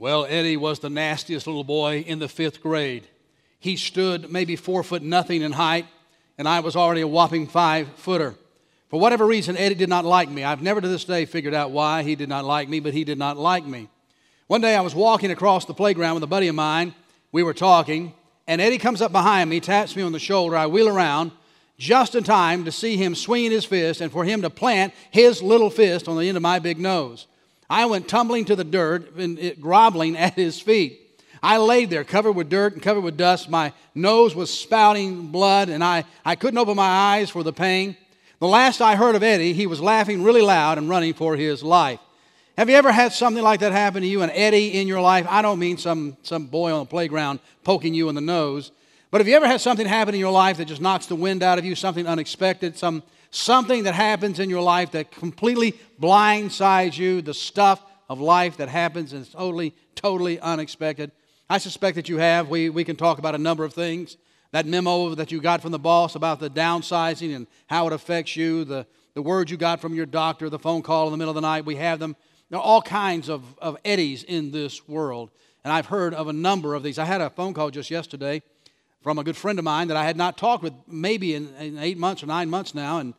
Well, Eddie was the nastiest little boy in the 5th grade. He stood maybe 4 foot nothing in height, and I was already a whopping 5-footer. For whatever reason, Eddie did not like me. I've never to this day figured out why he did not like me, but he did not like me. One day I was walking across the playground with a buddy of mine. We were talking, and Eddie comes up behind me, taps me on the shoulder. I wheel around just in time to see him swinging his fist and for him to plant his little fist on the end of my big nose. I went tumbling to the dirt and groveling at his feet. I laid there covered with dirt and covered with dust. My nose was spouting blood, and I couldn't open my eyes for the pain. The last I heard of Eddie, he was laughing really loud and running for his life. Have you ever had something like that happen to you, an Eddie in your life? I don't mean some boy on the playground poking you in the nose. But have you ever had something happen in your life that just knocks the wind out of you, something unexpected, something that happens in your life that completely blindsides you, the stuff of life that happens and is totally unexpected? I suspect that you have. We can talk about a number of things. That memo that you got from the boss about the downsizing and how it affects you, the words you got from your doctor, the phone call in the middle of the night, we have them. There are all kinds of Eddies in this world, and I've heard of a number of these. I had a phone call just yesterday from a good friend of mine that I had not talked with maybe in 8 months or 9 months now, and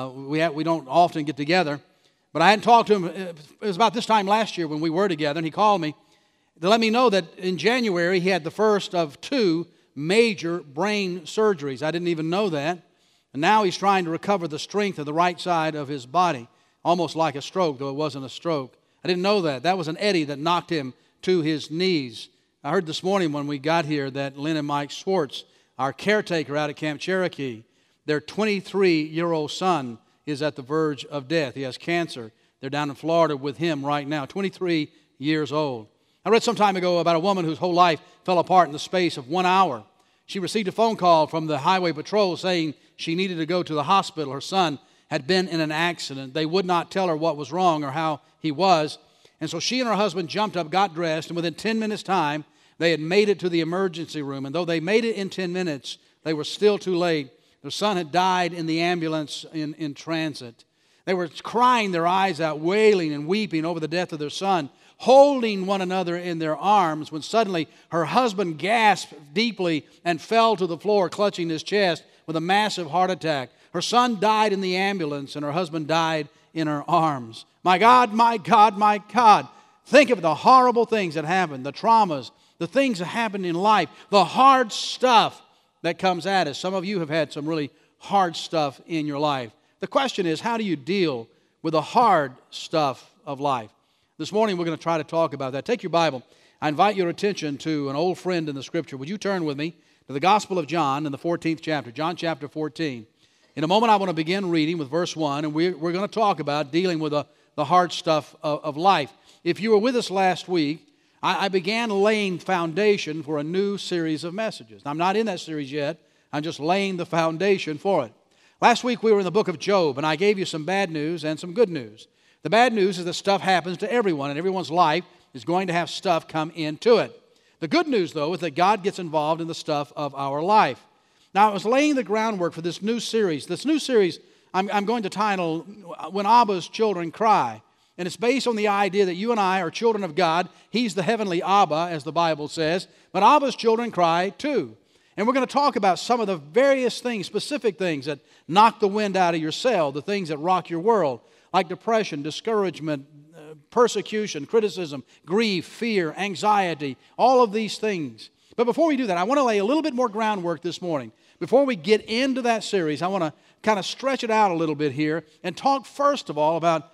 we don't often get together. But I hadn't talked to him. It was about this time last year when we were together, and he called me to let me know that in January he had the first of 2 major brain surgeries. I didn't even know that. And now he's trying to recover the strength of the right side of his body, almost like a stroke, though it wasn't a stroke. I didn't know that. That was an Eddie that knocked him to his knees. I heard this morning when we got here that Lynn and Mike Schwartz, our caretaker out at Camp Cherokee, their 23-year-old son is at the verge of death. He has cancer. They're down in Florida with him right now, 23 years old. I read some time ago about a woman whose whole life fell apart in the space of 1 hour. She received a phone call from the highway patrol saying she needed to go to the hospital. Her son had been in an accident. They would not tell her what was wrong or how he was. And so she and her husband jumped up, got dressed, and within 10 minutes' time, they had made it to the emergency room. And though they made it in 10 minutes, they were still too late. Their son had died in the ambulance in transit. They were crying their eyes out, wailing and weeping over the death of their son, holding one another in their arms, when suddenly her husband gasped deeply and fell to the floor, clutching his chest with a massive heart attack. Her son died in the ambulance, and her husband died in her arms. My God, my God, my God. Think of the horrible things that happen, the traumas, the things that happen in life, the hard stuff that comes at us. Some of you have had some really hard stuff in your life. The question is, how do you deal with the hard stuff of life? This morning we're going to try to talk about that. Take your Bible. I invite your attention to an old friend in the Scripture. Would you turn with me to the Gospel of John in the 14th chapter, John chapter 14. In a moment I want to begin reading with verse 1, and we're going to talk about dealing with the hard stuff of life. If you were with us last week, I began laying foundation for a new series of messages. I'm not in that series yet. I'm just laying the foundation for it. Last week we were in the book of Job, and I gave you some bad news and some good news. The bad news is that stuff happens to everyone, and everyone's life is going to have stuff come into it. The good news, though, is that God gets involved in the stuff of our life. Now, I was laying the groundwork for this new series. This new series I'm going to title, When Abba's Children Cry. And it's based on the idea that you and I are children of God. He's the heavenly Abba, as the Bible says. But Abba's children cry too. And we're going to talk about some of the various things, specific things that knock the wind out of your sail, the things that rock your world, like depression, discouragement, persecution, criticism, grief, fear, anxiety, all of these things. But before we do that, I want to lay a little bit more groundwork this morning. Before we get into that series, I want to kind of stretch it out a little bit here and talk first of all about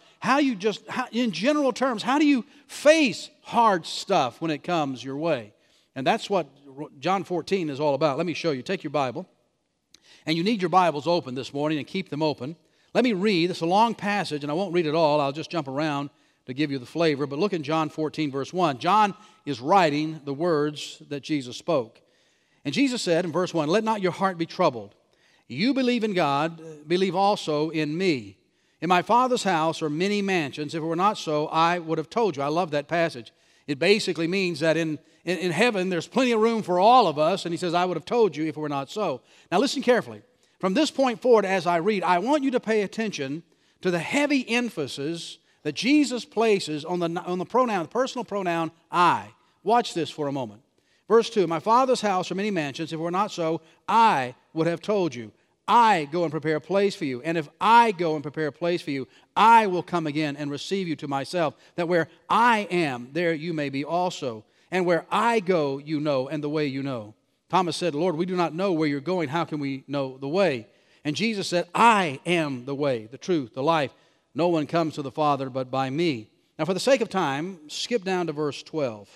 in general terms, how do you face hard stuff when it comes your way? And that's what John 14 is all about. Let me show you. Take your Bible. And you need your Bibles open this morning and keep them open. Let me read. It's a long passage, and I won't read it all. I'll just jump around to give you the flavor. But look in John 14, verse 1. John is writing the words that Jesus spoke. And Jesus said in verse 1, "Let not your heart be troubled. You believe in God, believe also in me. In my Father's house are many mansions. If it were not so, I would have told you." I love that passage. It basically means that in heaven there's plenty of room for all of us. And he says, "I would have told you if it were not so." Now listen carefully. From this point forward, as I read, I want you to pay attention to the heavy emphasis that Jesus places on the pronoun, the personal pronoun I. Watch this for a moment. Verse 2, my Father's house are many mansions. If it were not so, I would have told you. I go and prepare a place for you. And if I go and prepare a place for you, I will come again and receive you to myself, that where I am, there you may be also. And where I go, you know, and the way you know. Thomas said, Lord, we do not know where you're going. How can we know the way? And Jesus said, I am the way, the truth, the life. No one comes to the Father but by me. Now, for the sake of time, skip down to verse 12.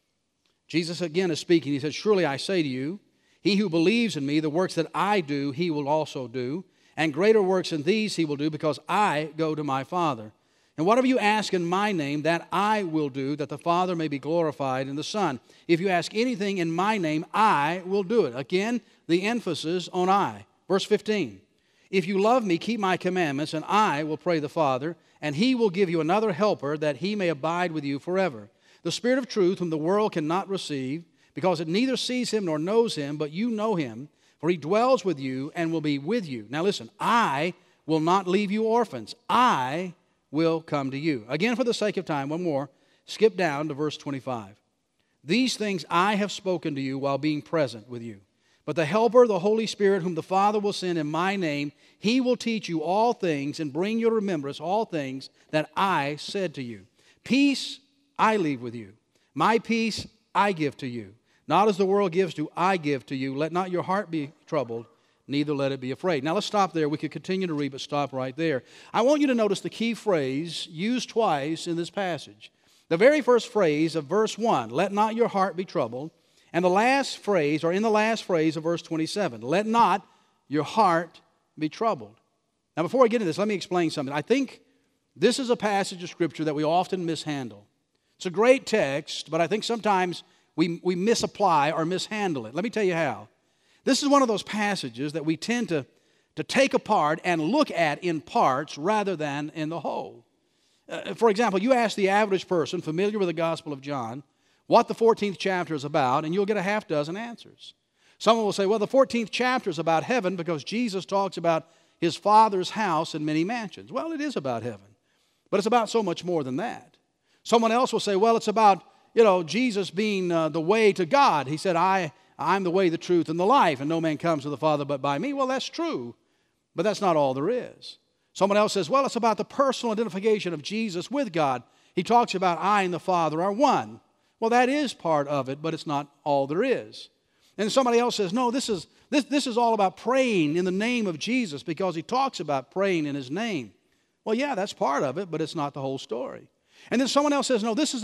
Jesus again is speaking. He says, surely I say to you, he who believes in me, the works that I do, he will also do. And greater works than these he will do, because I go to my Father. And whatever you ask in my name, that I will do, that the Father may be glorified in the Son. If you ask anything in my name, I will do it. Again, the emphasis on I. Verse 15. If you love me, keep my commandments, and I will pray the Father, and he will give you another helper, that he may abide with you forever. The Spirit of truth, whom the world cannot receive, because it neither sees him nor knows him, but you know him, for he dwells with you and will be with you. Now listen, I will not leave you orphans. I will come to you. Again, for the sake of time, one more. Skip down to verse 25. These things I have spoken to you while being present with you. But the Helper, the Holy Spirit, whom the Father will send in my name, he will teach you all things and bring you to remembrance all things that I said to you. Peace I leave with you. My peace I give to you. Not as the world gives do I give to you. Let not your heart be troubled, neither let it be afraid. Now let's stop there. We could continue to read, but stop right there. I want you to notice the key phrase used twice in this passage. The very first phrase of verse 1, let not your heart be troubled. And the last phrase, or in the last phrase of verse 27, let not your heart be troubled. Now before I get into this, let me explain something. I think this is a passage of Scripture that we often mishandle. It's a great text, but I think sometimes we misapply or mishandle it. Let me tell you how. This is one of those passages that we tend to take apart and look at in parts rather than in the whole. For example, you ask the average person familiar with the Gospel of John what the 14th chapter is about, and you'll get a half dozen answers. Someone will say, well, the 14th chapter is about heaven because Jesus talks about his Father's house and many mansions. Well, it is about heaven, but it's about so much more than that. Someone else will say, well, it's about Jesus being the way to God. He said, I'm the way, the truth, and the life, and no man comes to the Father but by me. Well, that's true, but that's not all there is. Someone else says, well, it's about the personal identification of Jesus with God. He talks about I and the Father are one. Well, that is part of it, but it's not all there is. And somebody else says, no, this is all about praying in the name of Jesus because he talks about praying in his name. Well, yeah, that's part of it, but it's not the whole story. And then someone else says, no, this is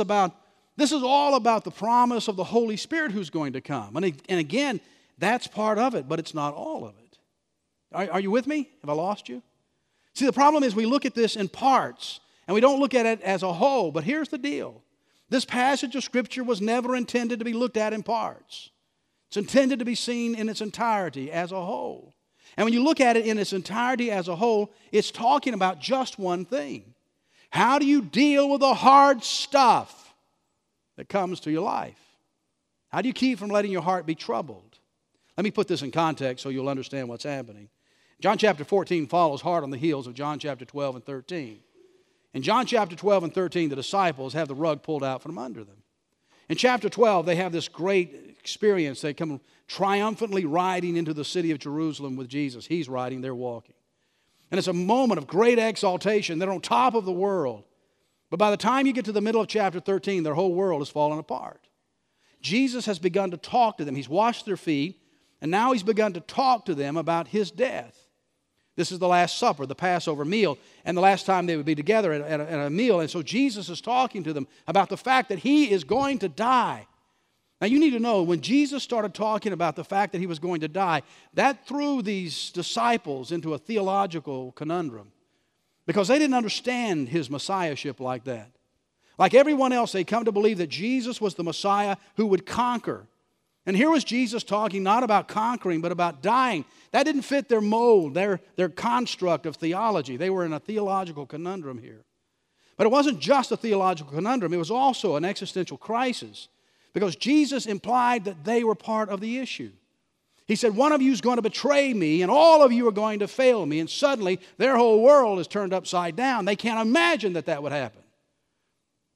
all about the promise of the Holy Spirit who's going to come. And again, that's part of it, but it's not all of it. Are you with me? Have I lost you? See, the problem is we look at this in parts, and we don't look at it as a whole. But here's the deal. This passage of Scripture was never intended to be looked at in parts. It's intended to be seen in its entirety as a whole. And when you look at it in its entirety as a whole, it's talking about just one thing. How do you deal with the hard stuff that comes to your life? How do you keep from letting your heart be troubled? Let me put this in context so you'll understand what's happening. John chapter 14 follows hard on the heels of John chapter 12 and 13. In John chapter 12 and 13, the disciples have the rug pulled out from under them. In chapter 12, they have this great experience. They come triumphantly riding into the city of Jerusalem with Jesus. He's riding, they're walking. And it's a moment of great exaltation. They're on top of the world. But by the time you get to the middle of chapter 13, their whole world has fallen apart. Jesus has begun to talk to them. He's washed their feet, and now he's begun to talk to them about his death. This is the Last Supper, the Passover meal, and the last time they would be together at a meal. And so Jesus is talking to them about the fact that he is going to die. Now you need to know, when Jesus started talking about the fact that he was going to die, that threw these disciples into a theological conundrum because they didn't understand his messiahship like that. Like everyone else, they come to believe that Jesus was the Messiah who would conquer. And here was Jesus talking not about conquering, but about dying. That didn't fit their mold, their construct of theology. They were in a theological conundrum here. But it wasn't just a theological conundrum. It was also an existential crisis because Jesus implied that they were part of the issue. He said, one of you is going to betray me, and all of you are going to fail me. And suddenly, their whole world is turned upside down. They can't imagine that that would happen.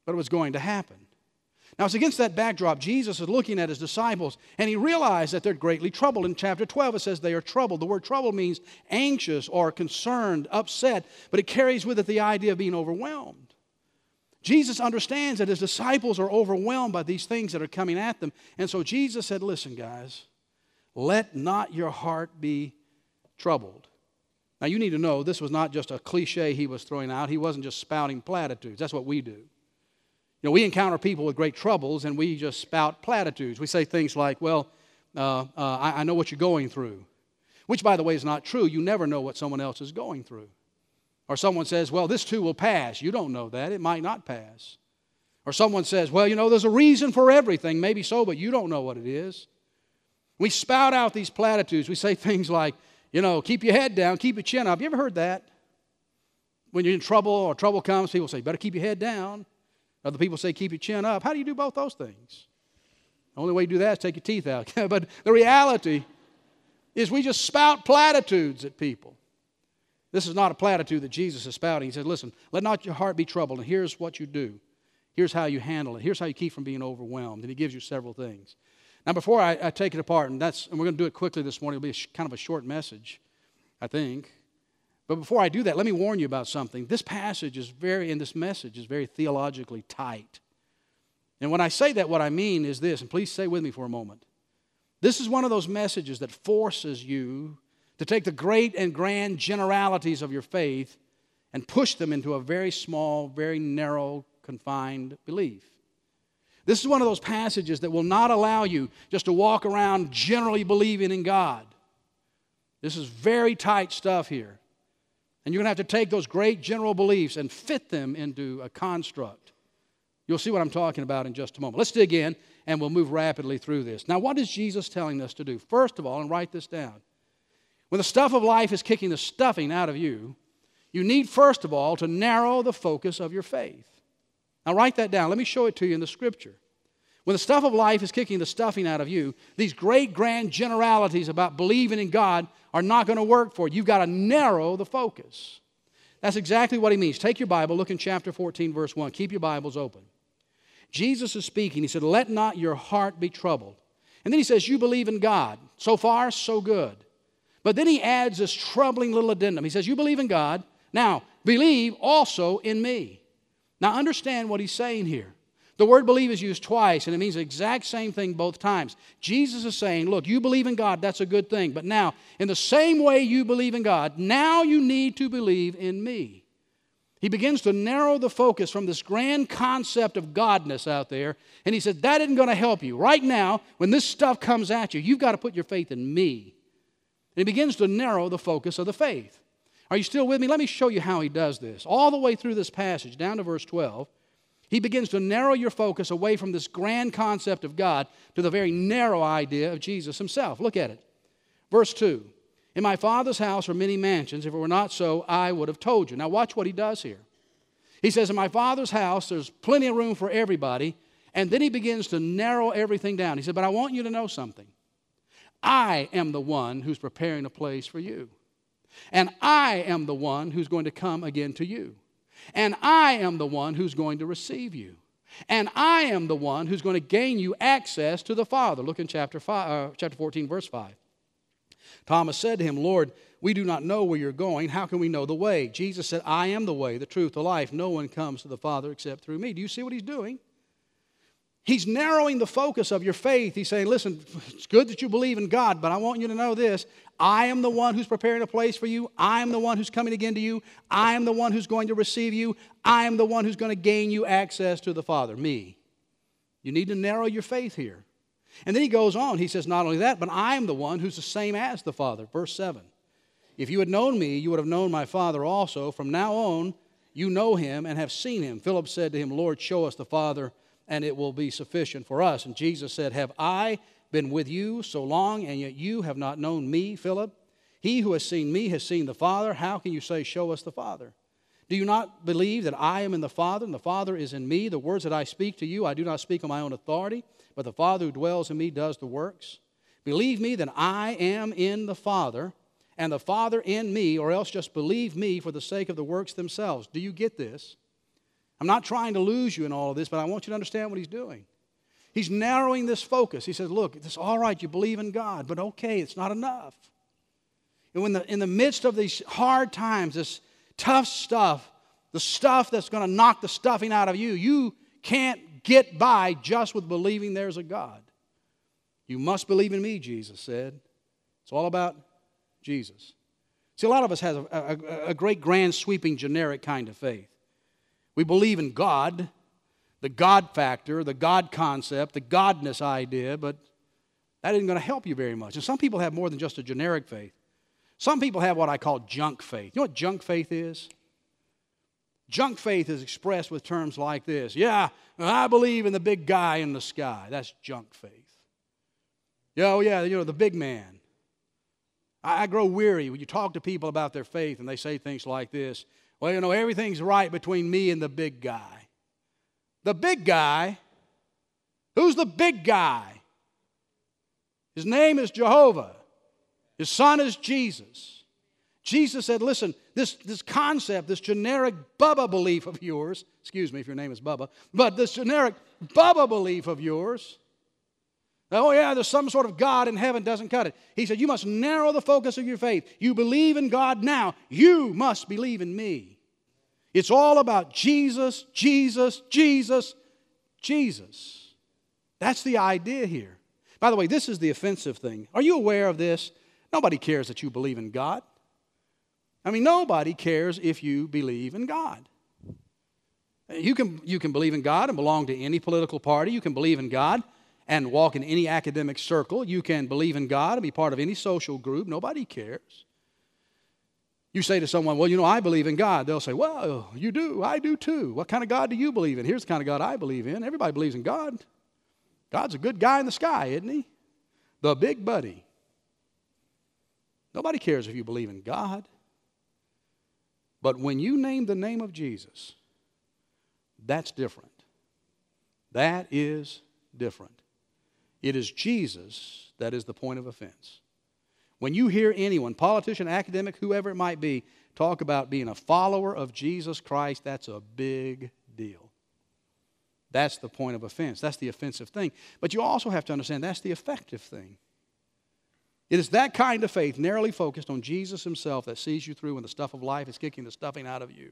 but it was going to happen. Now, it's against that backdrop, Jesus is looking at his disciples, and he realized that they're greatly troubled. In chapter 12, it says they are troubled. The word troubled means anxious or concerned, upset, but it carries with it the idea of being overwhelmed. Jesus understands that his disciples are overwhelmed by these things that are coming at them. And so Jesus said, listen, guys, let not your heart be troubled. Now, you need to know this was not just a cliche he was throwing out. He wasn't just spouting platitudes. That's what we do. You know, we encounter people with great troubles, and we just spout platitudes. We say things like, well, I know what you're going through, which, by the way, is not true. You never know what someone else is going through. Or someone says, well, this too will pass. You don't know that. It might not pass. Or someone says, well, you know, there's a reason for everything. Maybe so, but you don't know what it is. We spout out these platitudes. We say things like, you know, keep your head down, keep your chin up. You ever heard that? When you're in trouble or trouble comes, people say, better keep your head down. Other people say, keep your chin up. How do you do both those things? The only way you do that is take your teeth out. But the reality is we just spout platitudes at people. This is not a platitude that Jesus is spouting. He says, listen, let not your heart be troubled, and here's what you do. Here's how you handle it. Here's how you keep from being overwhelmed. And he gives you several things. Now, before I take it apart, and we're going to do it quickly this morning. It'll be kind of a short message, I think. But before I do that, let me warn you about something. This passage is this message is very theologically tight. And when I say that, what I mean is this, and please stay with me for a moment. This is one of those messages that forces you to take the great and grand generalities of your faith and push them into a very small, very narrow, confined belief. This is one of those passages that will not allow you just to walk around generally believing in God. This is very tight stuff here. And you're going to have to take those great general beliefs and fit them into a construct. You'll see what I'm talking about in just a moment. Let's dig in, and we'll move rapidly through this. Now, what is Jesus telling us to do? First of all, and write this down, when the stuff of life is kicking the stuffing out of you, you need, first of all, to narrow the focus of your faith. Now, write that down. Let me show it to you in the Scripture. When the stuff of life is kicking the stuffing out of you, these great, grand generalities about believing in God are not going to work for you. You've got to narrow the focus. That's exactly what he means. Take your Bible, look in chapter 14, verse 1. Keep your Bibles open. Jesus is speaking. He said, let not your heart be troubled. And then he says, you believe in God. So far, so good. But then he adds this troubling little addendum. He says, you believe in God. Now, believe also in me. Now, understand what he's saying here. The word believe is used twice, and it means the exact same thing both times. Jesus is saying, look, you believe in God, that's a good thing. But now, in the same way you believe in God, now you need to believe in me. He begins to narrow the focus from this grand concept of godness out there, and he said, that isn't going to help you. Right now, when this stuff comes at you, you've got to put your faith in me. And he begins to narrow the focus of the faith. Are you still with me? Let me show you how he does this. All the way through this passage, down to verse 12, he begins to narrow your focus away from this grand concept of God to the very narrow idea of Jesus himself. Look at it. Verse 2. In my Father's house are many mansions. If it were not so, I would have told you. Now watch what he does here. He says, in my Father's house, there's plenty of room for everybody. And then he begins to narrow everything down. He said, but I want you to know something. I am the one who's preparing a place for you. And I am the one who's going to come again to you. And I am the one who's going to receive you. And I am the one who's going to gain you access to the Father. Look in chapter 14, verse 5. Thomas said to him, Lord, we do not know where you're going. How can we know the way? Jesus said, I am the way, the truth, the life. No one comes to the Father except through me. Do you see what he's doing? He's narrowing the focus of your faith. He's saying, listen, it's good that you believe in God, but I want you to know this. I am the one who's preparing a place for you. I am the one who's coming again to you. I am the one who's going to receive you. I am the one who's going to gain you access to the Father, me. You need to narrow your faith here. And then he goes on. He says, not only that, but I am the one who's the same as the Father. Verse 7. If you had known me, you would have known my Father also. From now on, you know him and have seen him. Philip said to him, Lord, show us the Father, and it will be sufficient for us. And Jesus said, have I been with you so long, and yet you have not known me, Philip? He who has seen me has seen the Father. How can you say, show us the Father? Do you not believe that I am in the Father, and the Father is in me? The words that I speak to you, I do not speak on my own authority, but the Father who dwells in me does the works. Believe me that I am in the Father, and the Father in me, or else just believe me for the sake of the works themselves. Do you get this? I'm not trying to lose you in all of this, but I want you to understand what he's doing. He's narrowing this focus. He says, look, it's all right, you believe in God, but okay, it's not enough. And when in the midst of these hard times, this tough stuff, the stuff that's going to knock the stuffing out of you, you can't get by just with believing there's a God. You must believe in me, Jesus said. It's all about Jesus. See, a lot of us have a great, grand, sweeping, generic kind of faith. We believe in God, the God factor, the God concept, the Godness idea, but that isn't going to help you very much. And some people have more than just a generic faith. Some people have what I call junk faith. You know what junk faith is? Junk faith is expressed with terms like this. Yeah, I believe in the big guy in the sky. That's junk faith. Yeah, oh yeah, the big man. I grow weary when you talk to people about their faith and they say things like this. Well, everything's right between me and the big guy. The big guy? Who's the big guy? His name is Jehovah. His son is Jesus. Jesus said, listen, this concept, this generic Bubba belief of yours, excuse me if your name is Bubba, but this generic Bubba belief of yours, oh yeah, there's some sort of God in heaven, doesn't cut it. He said, you must narrow the focus of your faith. You believe in God now. You must believe in me. It's all about Jesus, Jesus, Jesus, Jesus. That's the idea here. By the way, this is the offensive thing. Are you aware of this? Nobody cares that you believe in God. I mean, nobody cares if you believe in God. You can believe in God and belong to any political party. You can believe in God and walk in any academic circle. You can believe in God and be part of any social group. Nobody cares. You say to someone, well, I believe in God. They'll say, well, you do. I do too. What kind of God do you believe in? Here's the kind of God I believe in. Everybody believes in God. God's a good guy in the sky, isn't he? The big buddy. Nobody cares if you believe in God. But when you name the name of Jesus, that's different. That is different. It is Jesus that is the point of offense. When you hear anyone, politician, academic, whoever it might be, talk about being a follower of Jesus Christ, that's a big deal. That's the point of offense. That's the offensive thing. But you also have to understand that's the effective thing. It is that kind of faith, narrowly focused on Jesus himself, that sees you through when the stuff of life is kicking the stuffing out of you.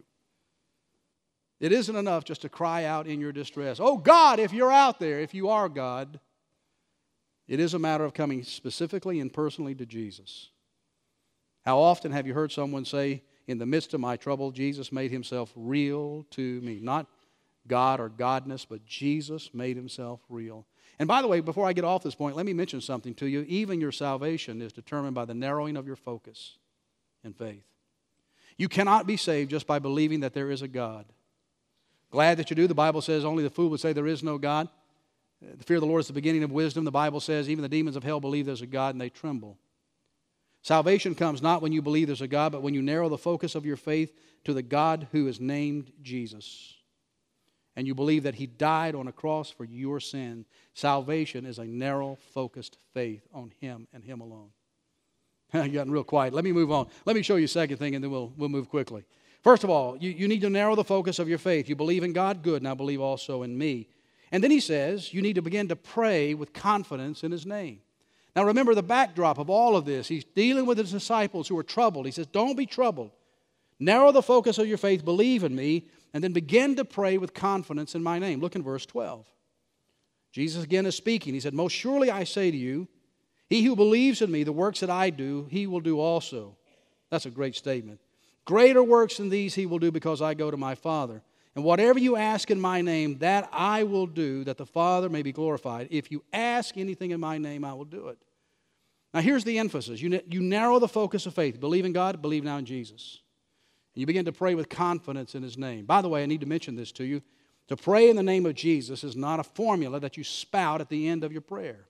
It isn't enough just to cry out in your distress, oh God, if you're out there, if you are God. It is a matter of coming specifically and personally to Jesus. How often have you heard someone say, in the midst of my trouble, Jesus made himself real to me? Not God or godness, but Jesus made himself real. And by the way, before I get off this point, let me mention something to you. Even your salvation is determined by the narrowing of your focus in faith. You cannot be saved just by believing that there is a God. Glad that you do. The Bible says only the fool would say there is no God. The fear of the Lord is the beginning of wisdom. The Bible says even the demons of hell believe there's a God and they tremble. Salvation comes not when you believe there's a God, but when you narrow the focus of your faith to the God who is named Jesus. And you believe that he died on a cross for your sin. Salvation is a narrow, focused faith on him and him alone. You've gotten real quiet. Let me move on. Let me show you a second thing, and then we'll move quickly. First of all, you need to narrow the focus of your faith. You believe in God? Good. Now believe also in me. And then he says you need to begin to pray with confidence in his name. Now remember the backdrop of all of this. He's dealing with his disciples who are troubled. He says, don't be troubled. Narrow the focus of your faith, believe in me, and then begin to pray with confidence in my name. Look in verse 12. Jesus again is speaking. He said, most surely I say to you, he who believes in me, the works that I do, he will do also. That's a great statement. Greater works than these he will do because I go to my Father. And whatever you ask in my name, that I will do, that the Father may be glorified. If you ask anything in my name, I will do it. Now here's the emphasis. You narrow the focus of faith. Believe in God, believe now in Jesus. And you begin to pray with confidence in his name. By the way, I need to mention this to you. To pray in the name of Jesus is not a formula that you spout at the end of your prayer.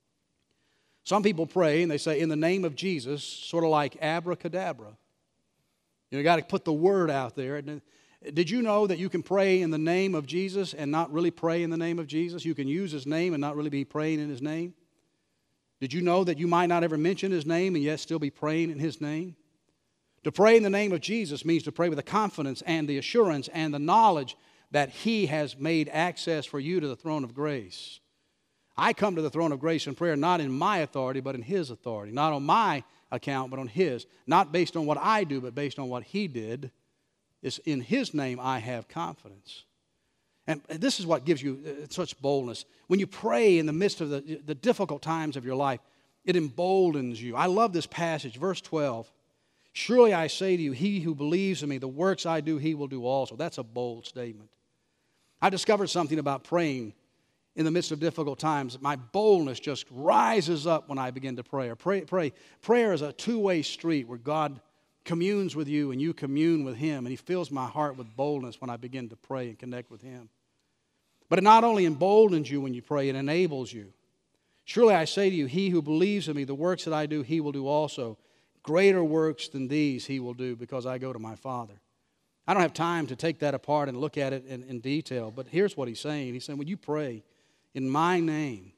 Some people pray and they say, in the name of Jesus, sort of like abracadabra. You got to put the word out there. Did you know that you can pray in the name of Jesus and not really pray in the name of Jesus? You can use his name and not really be praying in his name? Did you know that you might not ever mention his name and yet still be praying in his name? To pray in the name of Jesus means to pray with the confidence and the assurance and the knowledge that He has made access for you to the throne of grace. I come to the throne of grace in prayer not in my authority, but in His authority. Not on my account, but on His. Not based on what I do, but based on what He did. It's in His name I have confidence. And this is what gives you such boldness. When you pray in the midst of the difficult times of your life, it emboldens you. I love this passage, verse 12. Surely I say to you, he who believes in me, the works I do, he will do also. That's a bold statement. I discovered something about praying in the midst of difficult times. My boldness just rises up when I begin to pray. Prayer is a two-way street where God communes with you and you commune with Him, and He fills my heart with boldness when I begin to pray and connect with Him. But it not only emboldens you when you pray, it enables you. Surely I say to you, he who believes in me, the works that I do, he will do also. Greater works than these he will do, because I go to my Father. I don't have time to take that apart and look at it in detail, but here's what He's saying. He's saying, when you pray in my name,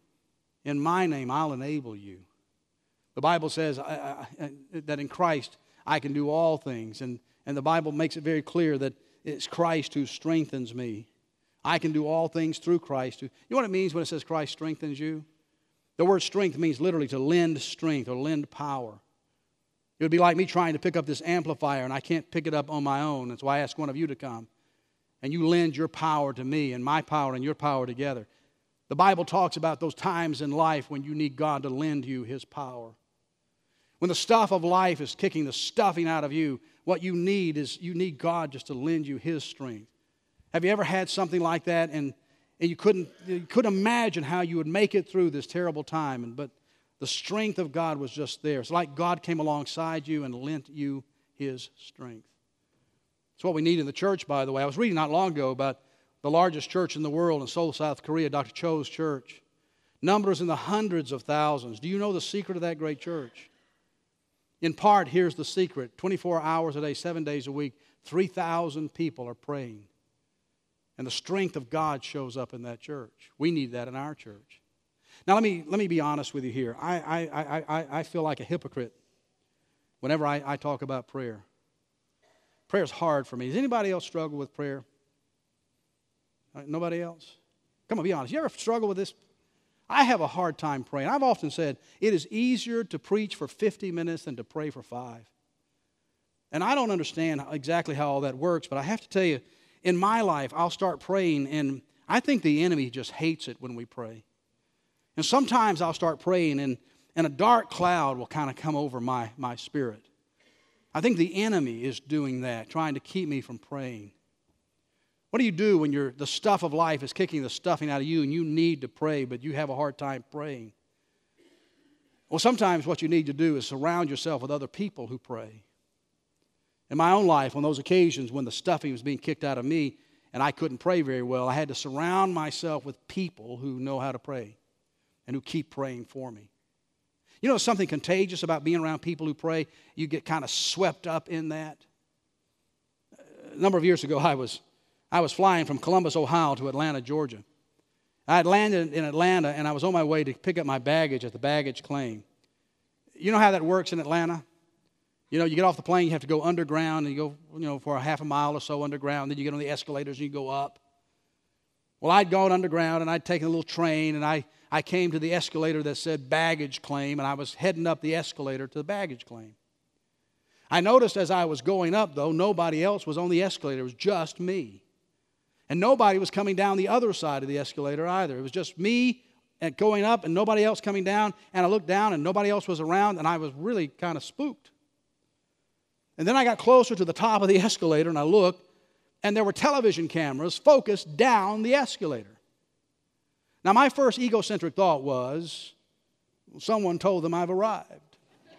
I'll enable you. The Bible says that in Christ I can do all things, and the Bible makes it very clear that it's Christ who strengthens me. I can do all things through Christ. You know what it means when it says Christ strengthens you? The word strength means literally to lend strength or lend power. It would be like me trying to pick up this amplifier and I can't pick it up on my own. That's why I ask one of you to come. And you lend your power to me and my power and your power together. The Bible talks about those times in life when you need God to lend you His power. When the stuff of life is kicking the stuffing out of you, what you need is you need God just to lend you His strength. Have you ever had something like that and you couldn't imagine how you would make it through this terrible time, but the strength of God was just there. It's like God came alongside you and lent you His strength. It's what we need in the church, by the way. I was reading not long ago about the largest church in the world in Seoul, South Korea, Dr. Cho's church. Numbers in the hundreds of thousands. Do you know the secret of that great church? In part, here's the secret. 24 hours a day, 7 days a week, 3,000 people are praying. And the strength of God shows up in that church. We need that in our church. Now, let me be honest with you here. I feel like a hypocrite whenever I talk about prayer. Prayer is hard for me. Does anybody else struggle with prayer? Nobody else? Come on, be honest. You ever struggle with this? I have a hard time praying. I've often said it is easier to preach for 50 minutes than to pray for 5. And I don't understand exactly how all that works, but I have to tell you, in my life, I'll start praying, and I think the enemy just hates it when we pray. And sometimes I'll start praying, and a dark cloud will kind of come over my spirit. I think the enemy is doing that, trying to keep me from praying. What do you do when the stuff of life is kicking the stuffing out of you, and you need to pray, but you have a hard time praying? Well, sometimes what you need to do is surround yourself with other people who pray. In my own life, on those occasions when the stuffing was being kicked out of me and I couldn't pray very well, I had to surround myself with people who know how to pray and who keep praying for me. You know something contagious about being around people who pray? You get kind of swept up in that. A number of years ago, I was flying from Columbus, Ohio to Atlanta, Georgia. I had landed in Atlanta and I was on my way to pick up my baggage at the baggage claim. You know how that works in Atlanta? You know, you get off the plane, you have to go underground, and you go, for a half a mile or so underground, then you get on the escalators and you go up. Well, I'd gone underground, and I'd taken a little train, and I came to the escalator that said baggage claim, and I was heading up the escalator to the baggage claim. I noticed as I was going up, though, nobody else was on the escalator. It was just me. And nobody was coming down the other side of the escalator either. It was just me going up and nobody else coming down, and I looked down and nobody else was around, and I was really kind of spooked. And then I got closer to the top of the escalator and I looked, and there were television cameras focused down the escalator. Now, my first egocentric thought was, someone told them I've arrived.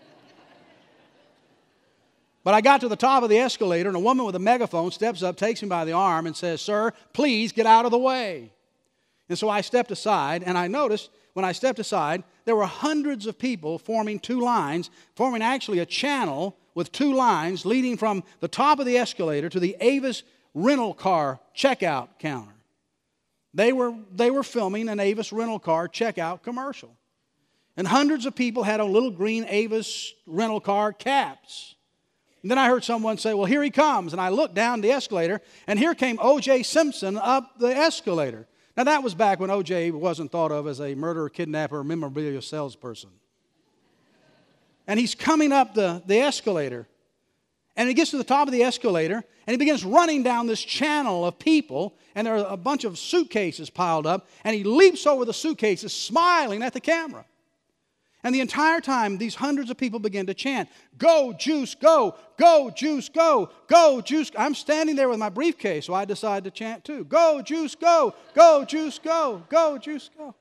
But I got to the top of the escalator, and a woman with a megaphone steps up, takes me by the arm, and says, "Sir, please get out of the way." And so I stepped aside, and I noticed when I stepped aside, there were hundreds of people forming two lines, forming actually a channel with two lines leading from the top of the escalator to the Avis rental car checkout counter. They were filming an Avis rental car checkout commercial. And hundreds of people had on little green Avis rental car caps. And then I heard someone say, well, here he comes. And I looked down the escalator, and here came O.J. Simpson up the escalator. Now, that was back when O.J. wasn't thought of as a murderer, kidnapper, or memorabilia salesperson. And he's coming up the escalator. And he gets to the top of the escalator, and he begins running down this channel of people, and there are a bunch of suitcases piled up, and he leaps over the suitcases, smiling at the camera. And the entire time, these hundreds of people begin to chant, "Go, Juice, go! Go, Juice, go! Go, Juice!" I'm standing there with my briefcase, so I decide to chant too. "Go, Juice, go! Go, Juice, go! Go, Juice, go!"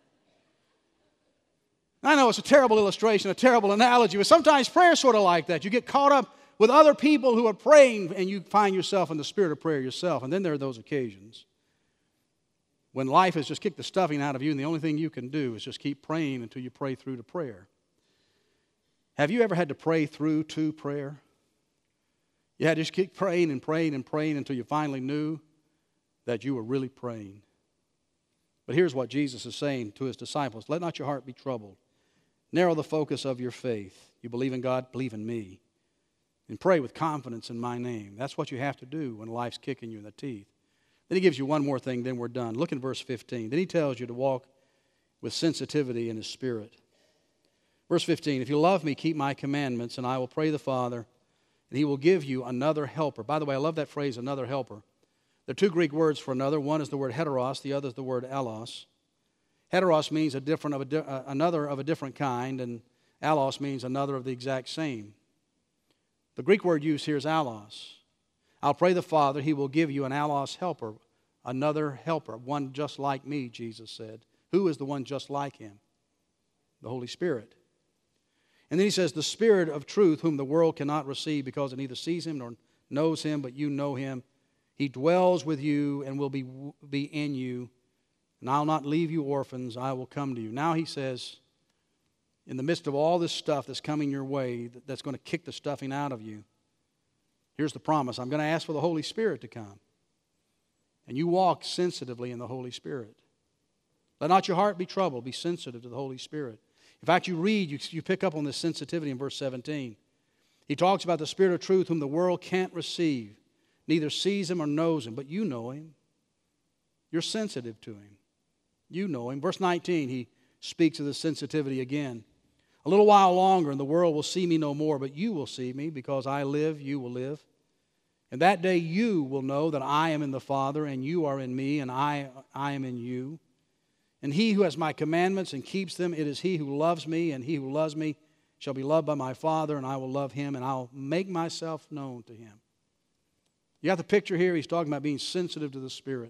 I know it's a terrible illustration, a terrible analogy, but sometimes prayer is sort of like that. You get caught up with other people who are praying, and you find yourself in the spirit of prayer yourself. And then there are those occasions when life has just kicked the stuffing out of you, and the only thing you can do is just keep praying until you pray through to prayer. Have you ever had to pray through to prayer? You had to just keep praying and praying and praying until you finally knew that you were really praying. But here's what Jesus is saying to his disciples. Let not your heart be troubled. Narrow the focus of your faith. You believe in God, believe in me. And pray with confidence in my name. That's what you have to do when life's kicking you in the teeth. Then he gives you one more thing, then we're done. Look in verse 15. Then he tells you to walk with sensitivity in his spirit. Verse 15, if you love me, keep my commandments, and I will pray the Father, and he will give you another helper. By the way, I love that phrase, another helper. There are two Greek words for another. One is the word heteros, the other is the word allos. Heteros means another of a different kind, and allos means another of the exact same. The Greek word used here is allos. I'll pray the Father, he will give you an allos helper, another helper, one just like me, Jesus said. Who is the one just like him? The Holy Spirit. And then he says, the Spirit of truth, whom the world cannot receive because it neither sees him nor knows him, but you know him. He dwells with you and will be in you. And I'll not leave you orphans, I will come to you. Now he says, in the midst of all this stuff that's coming your way, that's going to kick the stuffing out of you, here's the promise. I'm going to ask for the Holy Spirit to come. And you walk sensitively in the Holy Spirit. Let not your heart be troubled. Be sensitive to the Holy Spirit. In fact, you read, you pick up on this sensitivity in verse 17. He talks about the Spirit of truth whom the world can't receive, neither sees him or knows him, but you know him. You're sensitive to him. You know him. Verse 19, he speaks of the sensitivity again. A little while longer and the world will see me no more, but you will see me because I live, you will live. And that day you will know that I am in the Father and you are in me and I am in you. And he who has my commandments and keeps them, it is he who loves me, and he who loves me shall be loved by my Father, and I will love him, and I'll make myself known to him. You got the picture here? He's talking about being sensitive to the Spirit.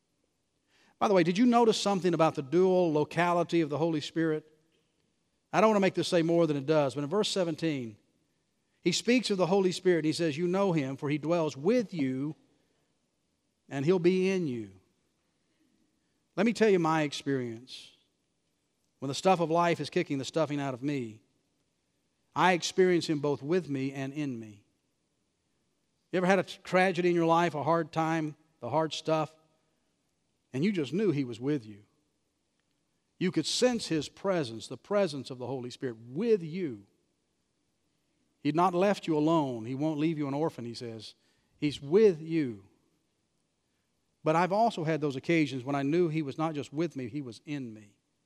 By the way, did you notice something about the dual locality of the Holy Spirit? I don't want to make this say more than it does, but in verse 17, he speaks of the Holy Spirit. He says, you know him, for he dwells with you, and he'll be in you. Let me tell you my experience. When the stuff of life is kicking the stuffing out of me, I experience him both with me and in me. You ever had a tragedy in your life, a hard time, the hard stuff, and you just knew he was with you? You could sense his presence, the presence of the Holy Spirit with you. He'd not left you alone. He won't leave you an orphan, he says. He's with you. But I've also had those occasions when I knew he was not just with me, he was in me.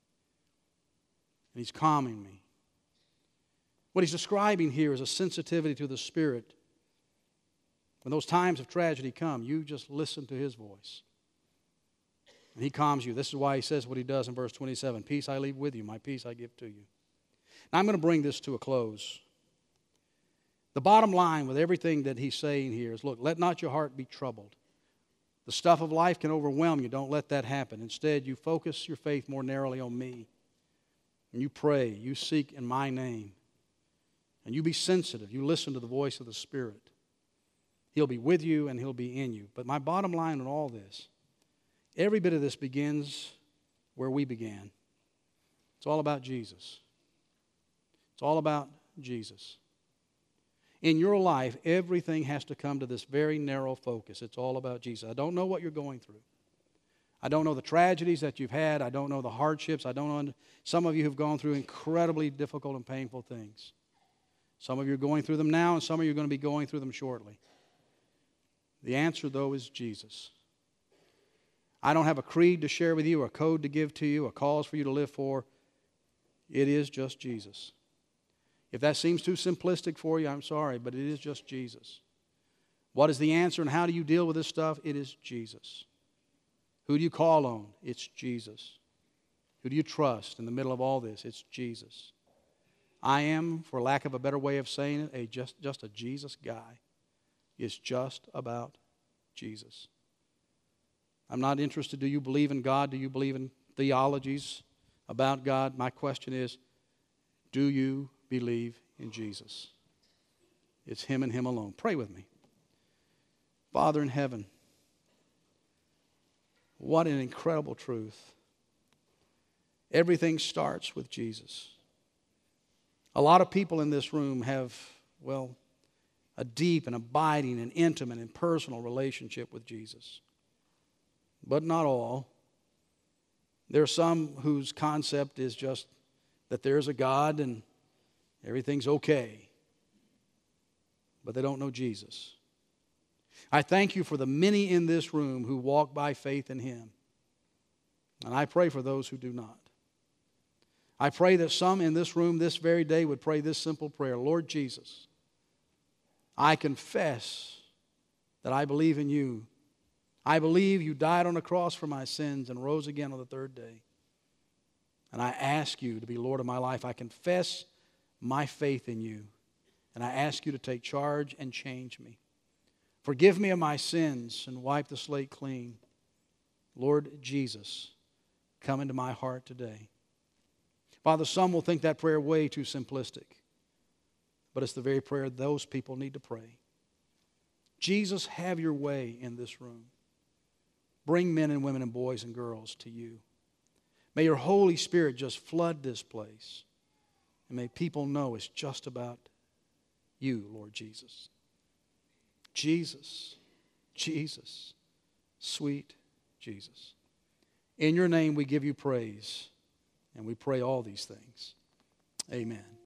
And he's calming me. What he's describing here is a sensitivity to the Spirit. When those times of tragedy come, you just listen to his voice. And he calms you. This is why he says what he does in verse 27. Peace I leave with you, my peace I give to you. Now I'm going to bring this to a close. The bottom line with everything that he's saying here is, look, let not your heart be troubled. The stuff of life can overwhelm you. Don't let that happen. Instead, you focus your faith more narrowly on me. And you pray. You seek in my name. And you be sensitive. You listen to the voice of the Spirit. He'll be with you and he'll be in you. But my bottom line on all this, every bit of this begins where we began. It's all about Jesus. It's all about Jesus. In your life, everything has to come to this very narrow focus. It's all about Jesus. I don't know what you're going through. I don't know the tragedies that you've had. I don't know the hardships. I don't know. Some of you have gone through incredibly difficult and painful things. Some of you are going through them now, and some of you are going to be going through them shortly. The answer, though, is Jesus. I don't have a creed to share with you, a code to give to you, a cause for you to live for. It is just Jesus. If that seems too simplistic for you, I'm sorry, but it is just Jesus. What is the answer and how do you deal with this stuff? It is Jesus. Who do you call on? It's Jesus. Who do you trust in the middle of all this? It's Jesus. I am, for lack of a better way of saying it, just a Jesus guy. It's just about Jesus. I'm not interested, do you believe in God? Do you believe in theologies about God? My question is, do you believe in Jesus? It's Him and Him alone. Pray with me. Father in heaven, what an incredible truth. Everything starts with Jesus. A lot of people in this room have, well, a deep and abiding and intimate and personal relationship with Jesus. But not all. There are some whose concept is just that there's a God and everything's okay. But they don't know Jesus. I thank you for the many in this room who walk by faith in Him. And I pray for those who do not. I pray that some in this room this very day would pray this simple prayer. Lord Jesus, I confess that I believe in you. I believe you died on the cross for my sins and rose again on the third day. And I ask you to be Lord of my life. I confess my faith in you. And I ask you to take charge and change me. Forgive me of my sins and wipe the slate clean. Lord Jesus, come into my heart today. Father, some will think that prayer way too simplistic. But it's the very prayer those people need to pray. Jesus, have your way in this room. Bring men and women and boys and girls to you. May your Holy Spirit just flood this place. And may people know it's just about you, Lord Jesus. Jesus, Jesus, sweet Jesus. In your name we give you praise, and we pray all these things. Amen.